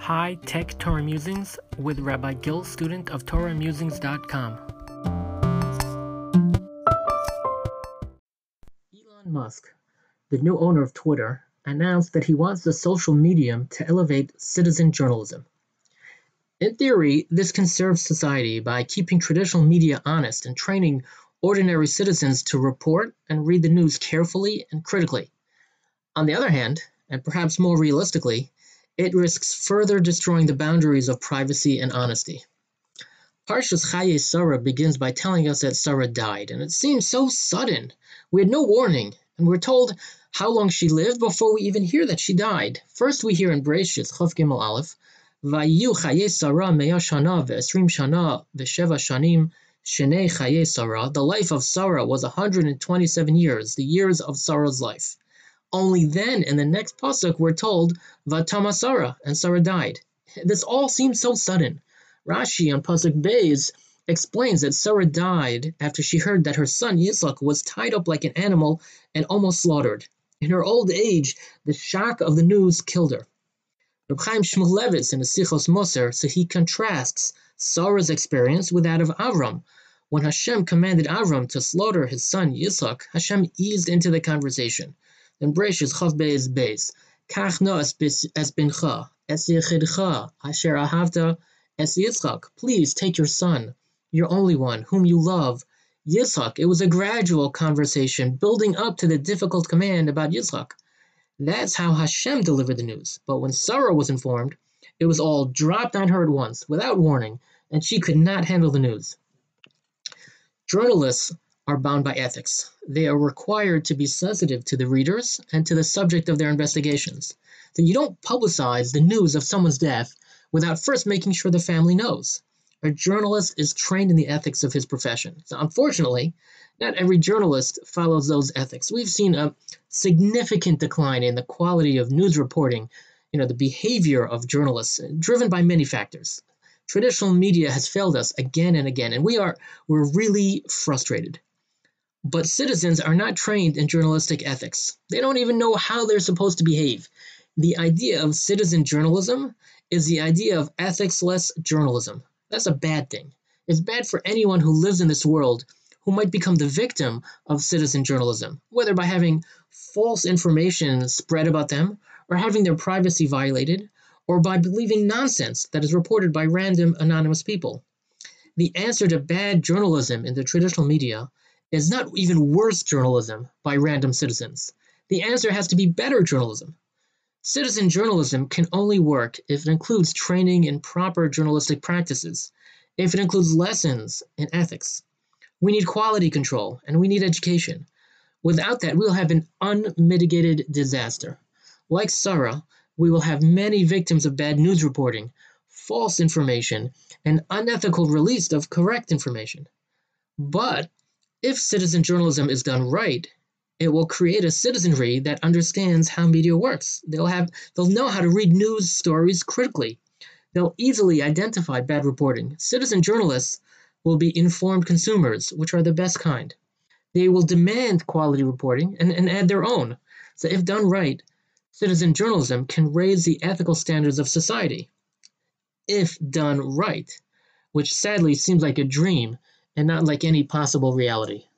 High Tech Torah Musings with Rabbi Gil, student of TorahMusings.com. Elon Musk, the new owner of Twitter, announced that he wants the social medium to elevate citizen journalism. In theory, this can serve society by keeping traditional media honest and training ordinary citizens to report and read the news carefully and critically. On the other hand, and perhaps more realistically, it risks further destroying the boundaries of privacy and honesty. Parshas Chayei Sarah begins by telling us that Sarah died, and it seems so sudden. We had no warning, and we're told how long she lived before we even hear that she died. First we hear in Bereshis, Chaf Gimel Aleph, Vayu Chayei Sarah me'ah shana ve'esrim shana ve'sheva shanim shenei Chayei Sarah. The life of Sarah was 127 years, the years of Sarah's life. Only then, in the next pasuk, we're told, Vatama Sarah, and Sarah died. This all seems so sudden. Rashi on pasuk Beis explains that Sarah died after she heard that her son Yitzchak was tied up like an animal and almost slaughtered. In her old age, the shock of the news killed her. Reb Chaim Shmulevitz in the Sichos Moser, so he contrasts Sarah's experience with that of Avram. When Hashem commanded Avram to slaughter his son Yitzchak, Hashem eased into the conversation. In Bereshis Chaf Beis Beis, Kach no es bincha, es yechidcha, asher ahavta, es Yitzchak. Please take your son, your only one, whom you love, Yitzchak. It was a gradual conversation building up to the difficult command about Yitzchak. That's how Hashem delivered the news. But when Sarah was informed, it was all dropped on her at once, without warning, and she could not handle the news. Journalists are bound by ethics. They are required to be sensitive to the readers and to the subject of their investigations. So you don't publicize the news of someone's death without first making sure the family knows. A journalist is trained in the ethics of his profession. So unfortunately, not every journalist follows those ethics. We've seen a significant decline in the quality of news reporting, the behavior of journalists, driven by many factors. Traditional media has failed us again and again, and we're really frustrated. But citizens are not trained in journalistic ethics. They don't even know how they're supposed to behave. The idea of citizen journalism is the idea of ethics-less journalism. That's a bad thing. It's bad for anyone who lives in this world who might become the victim of citizen journalism, whether by having false information spread about them, or having their privacy violated, or by believing nonsense that is reported by random anonymous people. The answer to bad journalism in the traditional media is not even worse journalism by random citizens. The answer has to be better journalism. Citizen journalism can only work if it includes training in proper journalistic practices, if it includes lessons in ethics. We need quality control, and we need education. Without that, we'll have an unmitigated disaster. Like Sarah, we will have many victims of bad news reporting, false information, and unethical release of correct information. But if citizen journalism is done right, it will create a citizenry that understands how media works. They'll know how to read news stories critically. They'll easily identify bad reporting. Citizen journalists will be informed consumers, which are the best kind. They will demand quality reporting and add their own. So if done right, citizen journalism can raise the ethical standards of society. If done right, which sadly seems like a dream and not like any possible reality.